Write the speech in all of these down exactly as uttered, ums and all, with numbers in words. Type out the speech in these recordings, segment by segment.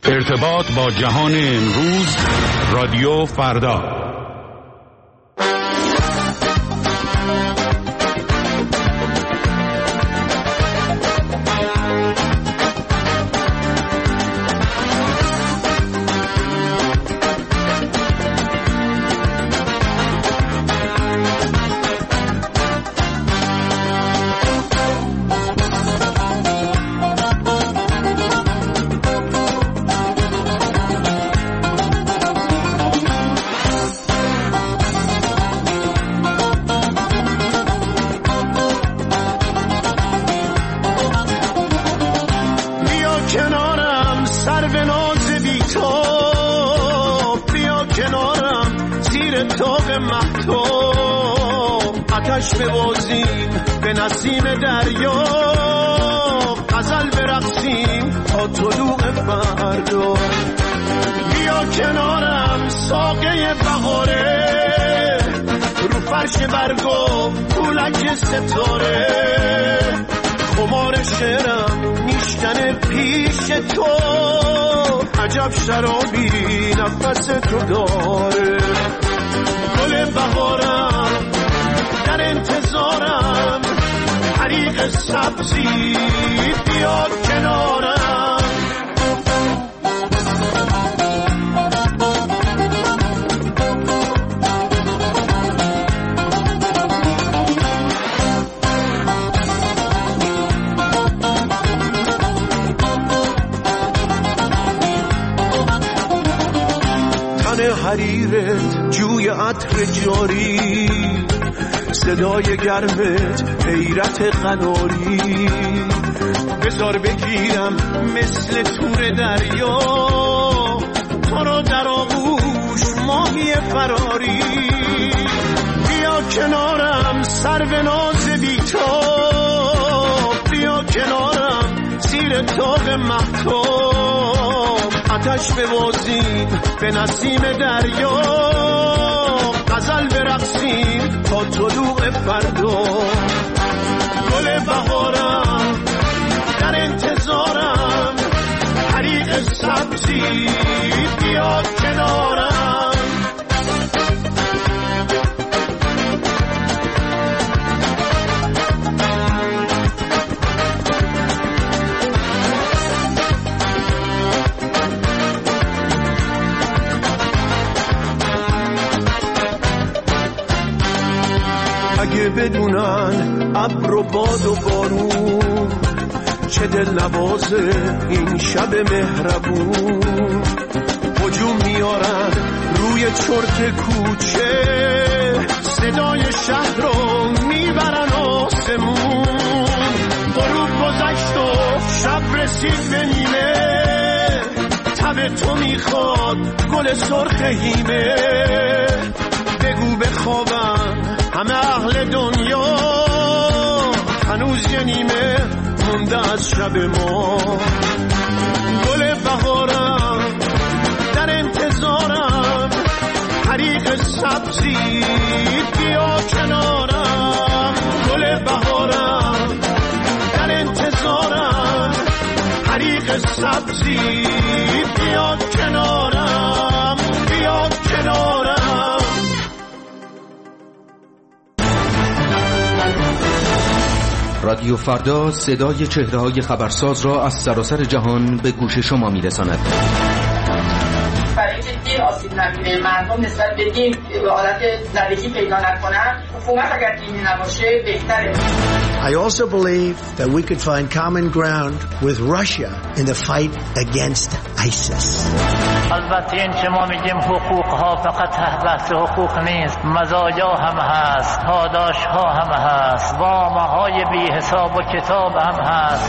ارتباط با جهان امروز، رادیو فردا. ببازیم به نسیم دریا، غزل برقصیم تا طلوع فردا. بیا کنارم ساقه بهاره، رو فرش برگا پولک ستاره، خمار شعرم میشکنه پیش تو، عجب شرابی نفس تو داره. گل بهارم در انتظارم، حریق سبزی بیا کنارم. تن حریرت جوی عطر جاری، صدای گرمت حیرت قناری، بذار بگیرم مثل تور دریا، تو رو در آغوش ماهی فراری. بیا کنارم سرو ناز بی‌تاب، بیا کنارم زیر طاق مهتاب، آتش ببازیم به نسیم دریا، غزل برقصیم تا طلوع فردا. گل بهارم در انتظارم، حریق سبزی بیا کنارم. اگه بدونن ابر و باد و بارون، چه دل نوازه این شب مهربون. هجوم میارن روی چرت کوچه، صدای شهر رو میبرن آسمون. غروب گذشت و شب رسید به نیمه، تب تو میخواد گل سرخ هیمه. بگو بخوابن همه اهل دنیا، هنوز یه نیمه مونده از شب ما. گل بهارم در انتظارم، حریق سبزی بیا کنارم. گل بهارم در انتظارم، حریق سبزی بیا کنارم، بیا کنارم. رادیو فردا صدای چهره‌های خبرساز را از سراسر جهان به گوش شما می‌رساند. برای اینکه دین آسیب نبینه، مردم نسبت به دین حالت زدگی پیدا نکنن، حکومت اگر دینی نباشه بهتره. I also believe that we could find common ground with Russia in the fight against ISIS. البته این که ما میگیم حقوق ها فقط بحث حقوق نیست، مزایا هم هست، پاداش ها هم هست، وامه های بی حساب و کتاب هم هست.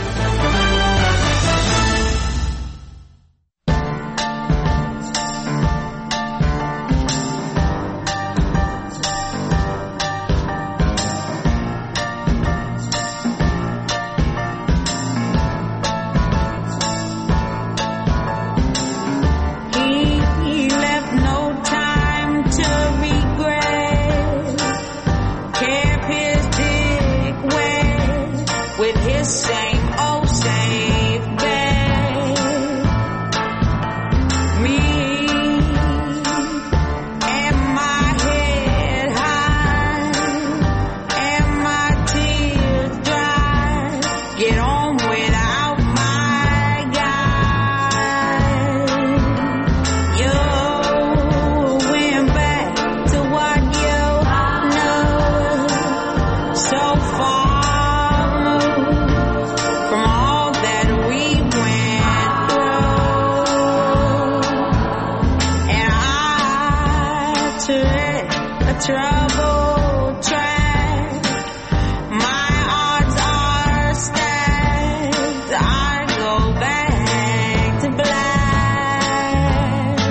Same old troubled track. My odds are stacked. I go back to black.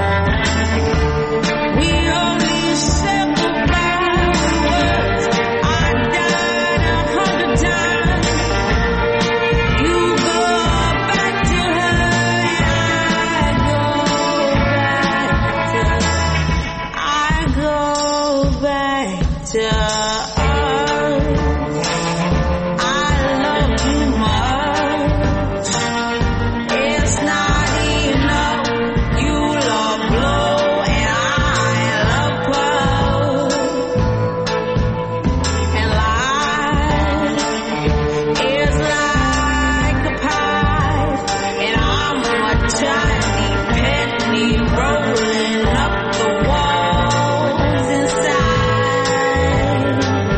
We only said goodbye with words. I died a hundred times. You go back to her and I go back to I go back to us. I love you much. It's not enough. You love blow and I love puff. And life is like a pie, and I'm a tiny penny rolling up the walls inside.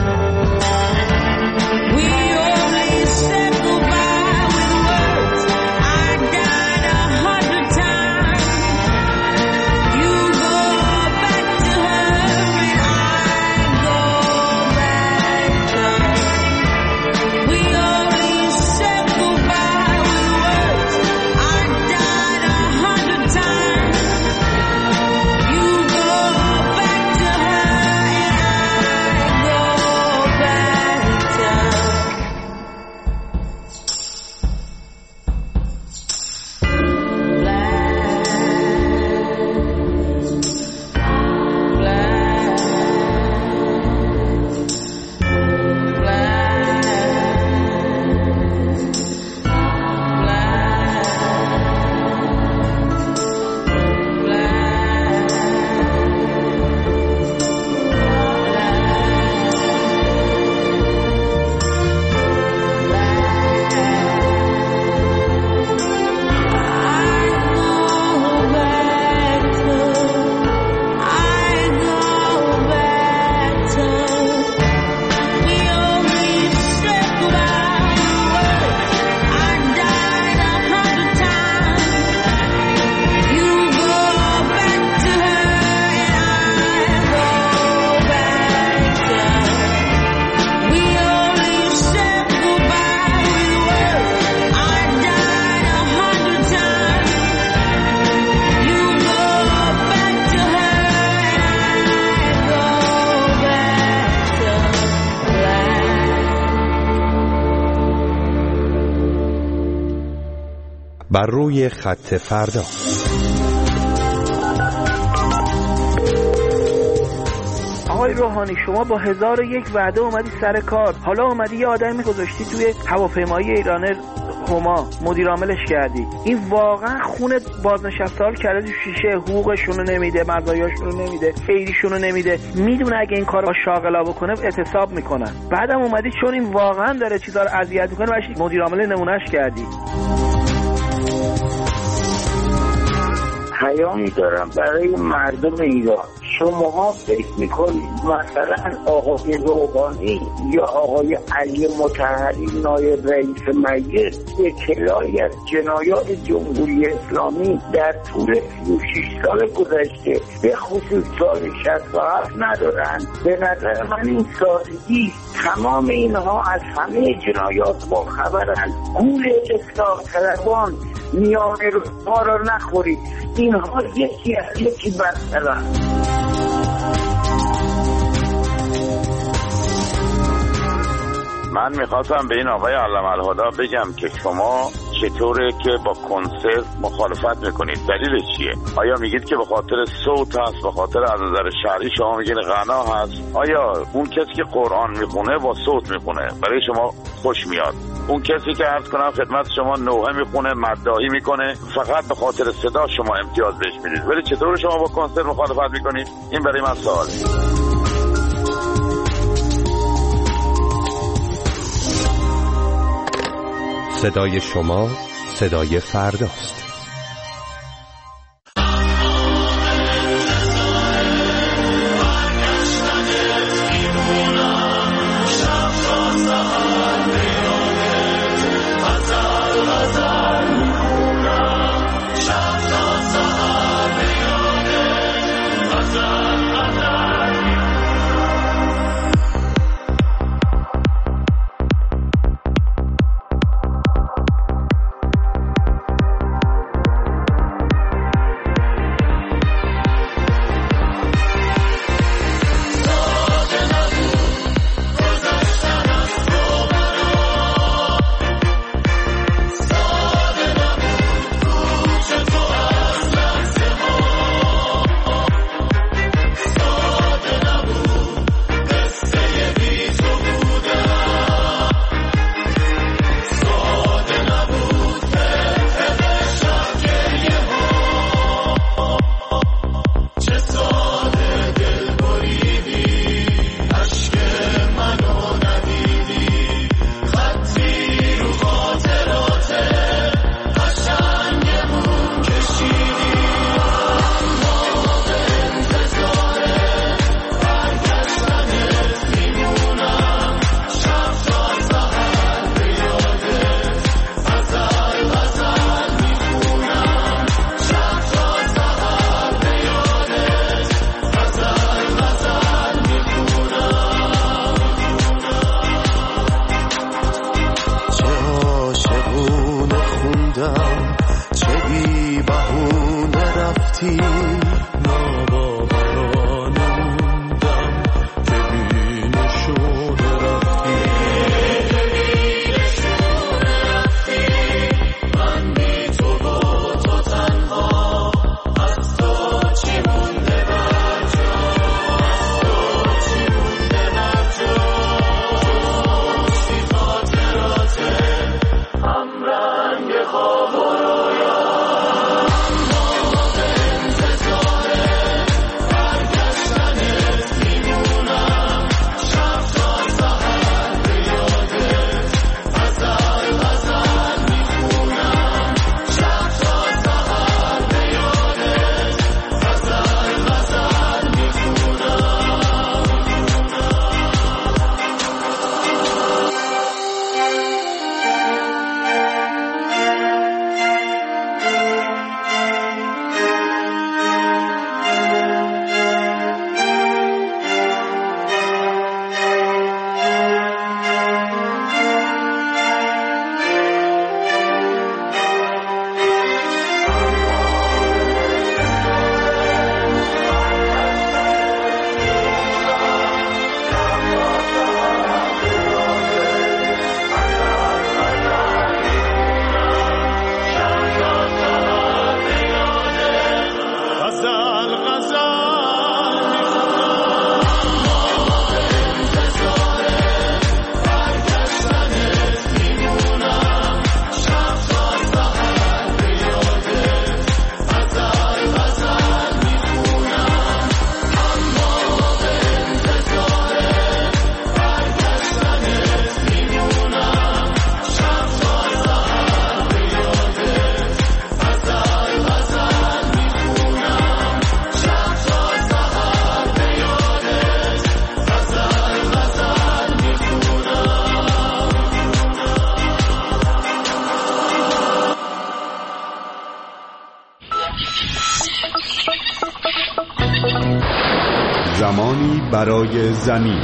We only said goodbye with words. I died a hundred times. You go back to her and I go back to her. We only said goodbye with words. I died a hundred times. You go back to her and I go back to her. بر روی خط فردا. آقای روحانی، شما با هزار و یک وعده اومدی سر کار، حالا اومدی یه آدمی گذاشتی توی هواپیمایی ایرانر هما مدیر عاملش کردی. این واقعا خون بازنشسته‌ها رو کرده تو شیشه، حقوقشون رو نمیده، مزایاشون رو نمیده، خیریشون رو نمیده. میدونه اگه این کارو با شاغلا بکنه اعتصاب میکنن. بعدم اومدی چون این واقعا داره چیزا رو اذیت میکنه باشی مدیر عامل نمونهش کردی. پیامی دارم برای مردم ایران. شماها فکر میکنید مثلا آقای روحانی یا آقای علی مطهری نایب رئیس مجلس اطلاعی از جنایات جمهوری اسلامی در طول سی و شش سال گذشته به خصوص سال شصت و هفت ندارن؟ به نظر من این سادگی، تمام اینها از همه جنایات با خبرن. گول اصلاح طلبان میانه روزها را نخورید، اینها یکی از یکی بدترن. من میخواستم به این آقای علم الهدی بگم که شما چطوره که با کنسرت مخالفت میکنید؟ دلیلش چیه؟ آیا میگید که به خاطر صوت هست، به خاطر از نظر شرعی شما میگید غنا هست؟ آیا اون کسی که قرآن میخونه با صوت میخونه برای شما خوش میاد؟ اون کسی که عرض کنم خدمت شما نوحه میخونه، مداحی میکنه، فقط به خاطر صدا شما امتیاز بهش میدید، ولی چطور شما با کنسرت مخالفت میکنید؟ این برای من سواله. صدای شما صدای فرداست. رفتی ناباورانه موندم که بینشون رفتی که بینشون رفتی من بی تو با تو تنها از تو چی مونده بر جا از تو چی مونده بر جا جزی خاطراته هم رنگ خواب و رویا زمانی برای زمین.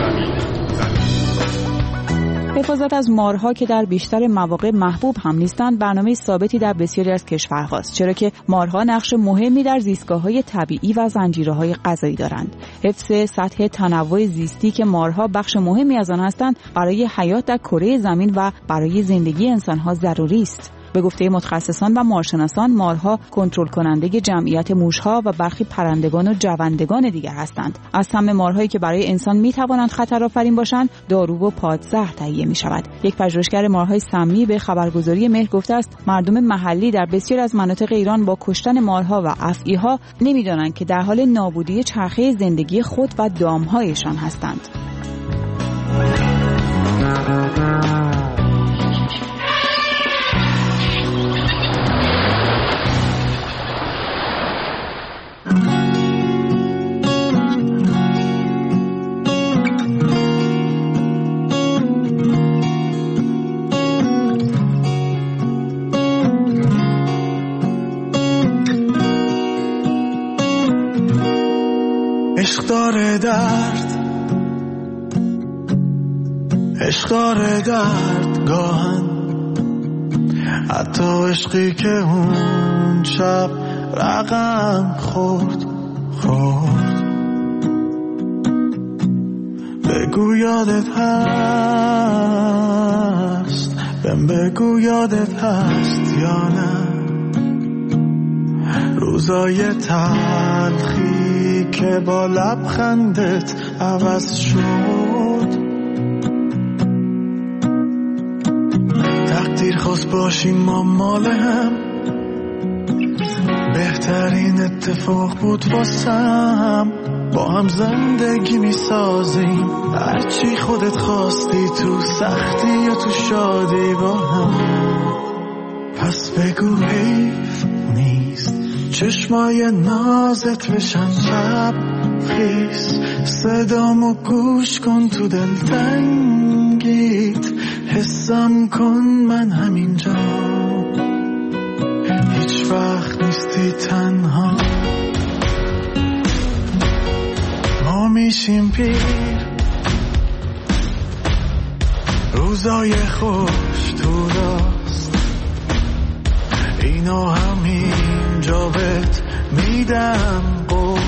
حفاظت از مارها که در بیشتر مواقع محبوب هم نیستند برنامه ثابتی در بسیاری از کشورهاست، چرا که مارها نقش مهمی در زیستگاه‌های طبیعی و زنجیره‌های غذایی دارند. حفظ سطح تنوع زیستی که مارها بخش مهمی از آن هستند برای حیات در کره زمین و برای زندگی انسان‌ها ضروری است. به گفته متخصصان و مارشناسان، مارها کنترل کننده جمعیت موشها و برخی پرندگان و جوندگان دیگر هستند. از سم مارهایی که برای انسان میتوانند خطرآفرین باشند، دارو و پادزهر تهیه می شود. یک پژوهشگر مارهای سمی به خبرگزاری مهر گفته است مردم محلی در بسیاری از مناطق ایران با کشتن مارها و افعی‌ها نمیدانند که در حال نابودی چرخه زندگی خود و دامهایشان هستند. عشق داره درد، عشق داره درد گاهن، حتی عشقی که اون شب رقم خورد خورد. بگو یادت هست، بهم بگو یادت هست یا نه روزای تلخی که با لبخندت عوض شد. تقدیر خواست باشیم ما مال هم، بهترین اتفاق بود واسم. با هم زندگی می سازیم، هرچی خودت خواستی، تو سختی یا تو شادی با هم. پس بگو حیف نیست چشمای نازت بشن شب خیس، صدامو گوش کن تو دل تنگیت، حسم کن من همینجا، هیچ وقت نیستی تنها. ما میشیم پیر، روزای خوش تو راست، اینا همینجا بهت میدم قول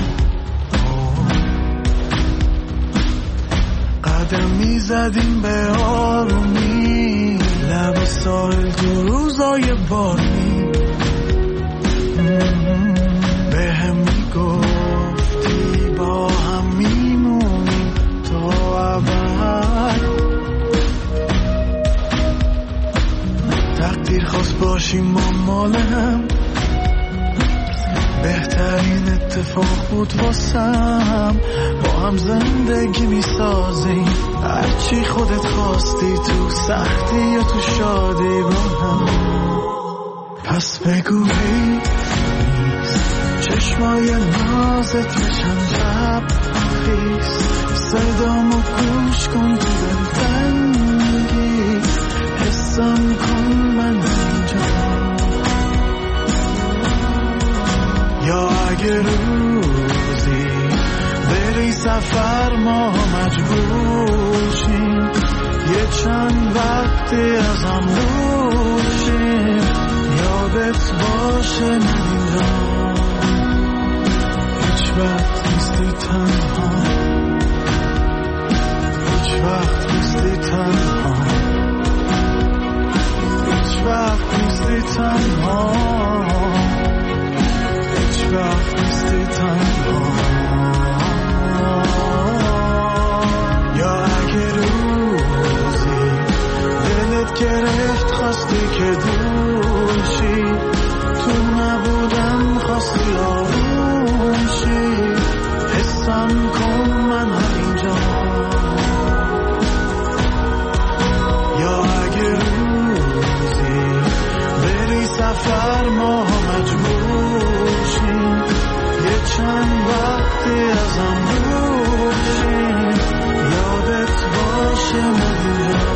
قدم میزدیم به آرومی لب ساحل تو روزای بارمی به هم میگفتی با هم میمونیم تا ابد تقدیر خواست باشیم ما مال هم بهترین اتفاق بود واسم با هم زندگی میسازیم هرچی خودت خواستی تو سختی یا تو شادی با هم پس بگو هی چشمای نازت بشن شب خیس صدامو گوش کن تو دلتنگی حسم کن من اینجا یا اگه روزی بری سفر ما مجبور شیم یه چند وقتی از هم دور شیم یادت باشه من اینجا هیچ وقت نیستی تنها هیچ وقت نیستی تنها هیچ وقت نیستی تنها هیچ وقت نیستی تنها یا اگه روزی دلت گرفت خواستی که دور شی تو نبودم خواستی آروم شی حسم کن من همینجا یا اگه روزی بری سفر ما مجبور شیم یه چند وقتی ازم دور شیم یادت باشه من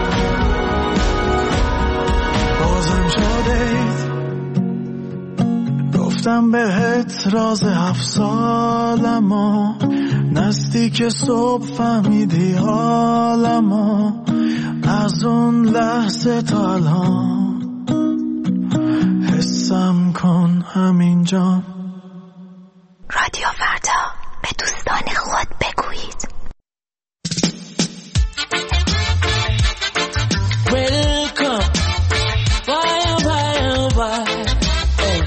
بازم شدید گفتم بهت راز هفت سالمو نزدیک صبح فهمیدی حالمو از اون لحظه تا الان حسم کن همینجا رادیو فردا به دوستان خود بگویید Welcome Why oh why oh why hey.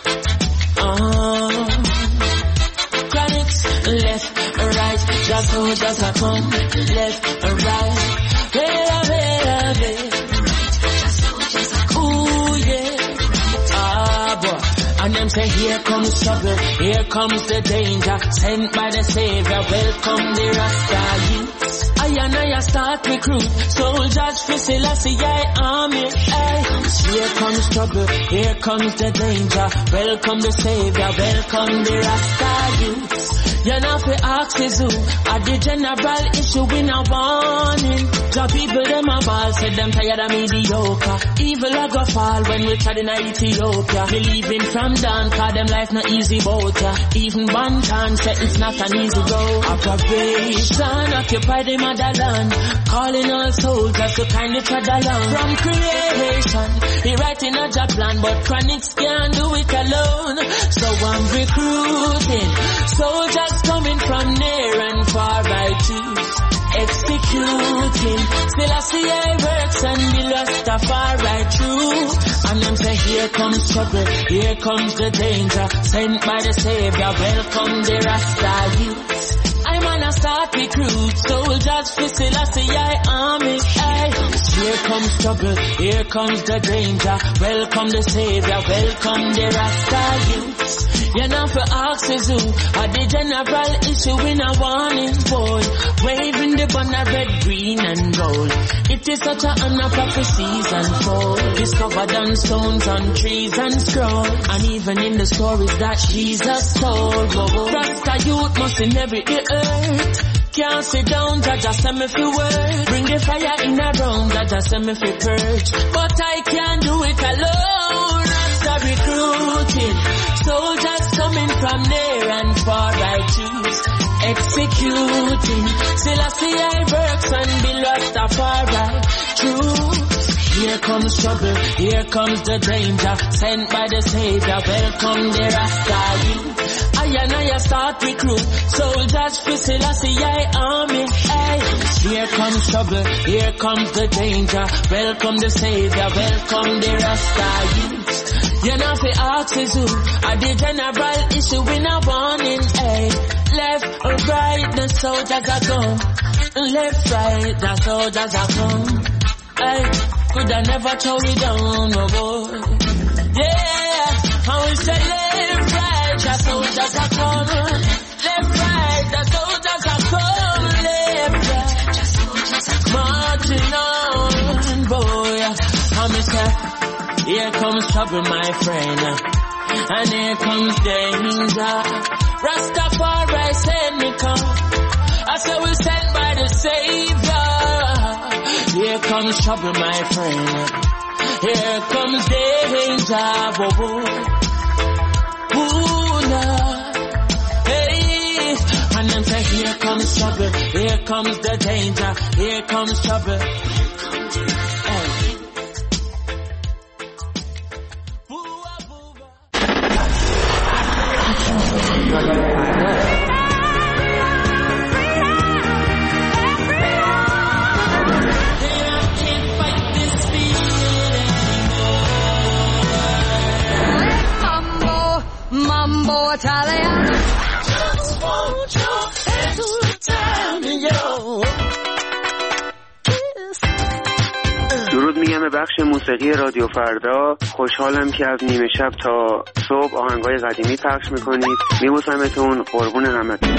uh, Chronics left right Just so just a come left right Vela vela vela Ooh yeah Ah boy And them say here comes trouble Here comes the danger Sent by the Savior Welcome the Rasta youths I and I start recruit soldiers for Selassie I army. Ay. Here comes trouble, here comes the danger. Welcome the Savior, welcome the Rasta youths. You know for axes who are the general issue in a warning. The people them a ball said them tired of mediocre. Evil a go fall when we tried in Ethiopia. Believing from down, cause them life not easy bout ya. Even one time said it's not an easy road. Operation occupy the motherland, calling all soldiers to kindly tread along. From creation, he writing a job plan, but Chronics can't do it alone. So I'm recruiting soldiers coming from near and far. I choose executing. Still I see I works and the Rastafari true. And them say here comes trouble, here comes the danger. Sent by the Savior, welcome the Rasta youths. I'm on a start recruit soldiers for Selassie I army. Ay. Here comes trouble, here comes the danger. Welcome the Savior, welcome the Rasta youths. You know for axes who are the general issue in a warning boy. Waving the banner red, green and gold. It is such an honor prophecies unfold. Discovered on stones, on trees and scroll. And even in the stories that Jesus told. Rasta youth must inherit the earth. Can't sit down, Jaja send me for work. Bring the fire in a room, Jaja send me for purge. But I can't do it alone. Rasta recruiting soldiers coming from near and far. I choose executing. Still I see I works and be Rastafari true. here comes trouble, here comes the danger, sent by the Savior, welcome the Rasta youth. I and I start recruit, soldiers for Selassie I army, hey. Here comes trouble, here comes the danger, welcome the Savior, welcome the Rasta youth. You know fi ask is who, are the general issue in a warning, hey. Left or right, the soldiers are gone. Left, right, the soldiers are come. Hey, could I never throw you down, no boy. Yeah, I will say left, right, the soldiers are come. Left, right, the soldiers are come. Left, right, the soldiers are come. Marching on, boy. I will say, here comes trouble, my friend. And here comes danger. Rastafari send me come. I said we sent by the Savior. Here comes trouble, my friend. Here comes danger. Whoa, whoa. Ooh, Lord. Hey. And then say, here comes trouble. Here comes the danger. Here comes trouble. Hey. Mambo Italian. Just want your hands to tell me yo. درود میگم به بخش موسیقی رادیو فردا. خوشحالم که از نیمه شب تا صبح آهنگای قدیمی پخش میکنید. میبوسمتون، قربون همتون.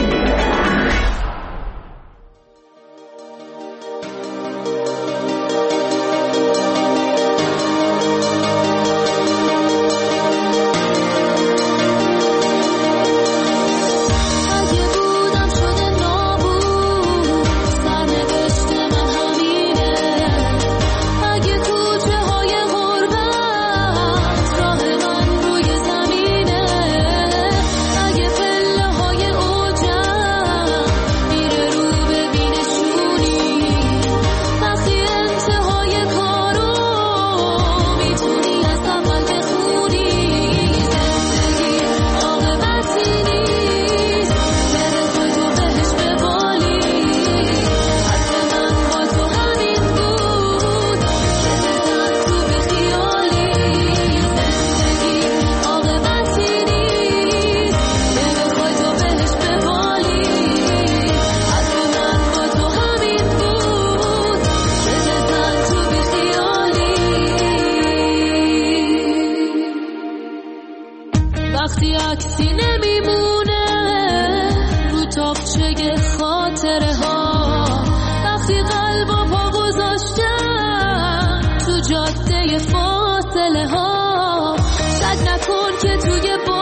فاصله ها شک نکن که توی